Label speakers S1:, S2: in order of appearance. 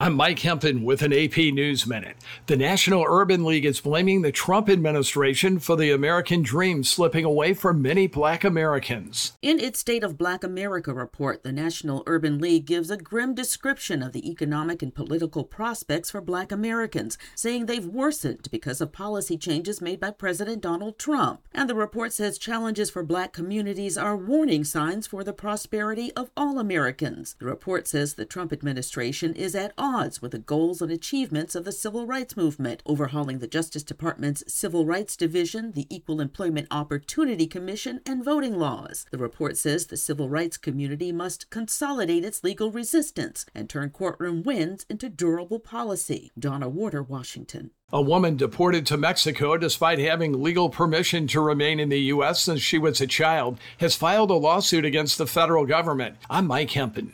S1: I'm Mike Hempen with an AP News Minute. The National Urban League is blaming the Trump administration for the American dream slipping away from many Black Americans.
S2: In its State of Black America report, the National Urban League gives a grim description of the economic and political prospects for Black Americans, saying they've worsened because of policy changes made by President Donald Trump. And the report says challenges for Black communities are warning signs for the prosperity of all Americans. The report says the Trump administration is at odds with the goals and achievements of the civil rights movement, overhauling the Justice Department's Civil Rights Division, the Equal Employment Opportunity Commission, and voting laws. The report says the civil rights community must consolidate its legal resistance and turn courtroom wins into durable policy. Donna Warder, Washington.
S1: A woman deported to Mexico despite having legal permission to remain in the U.S. since she was a child has filed a lawsuit against the federal government. I'm Mike Hempen.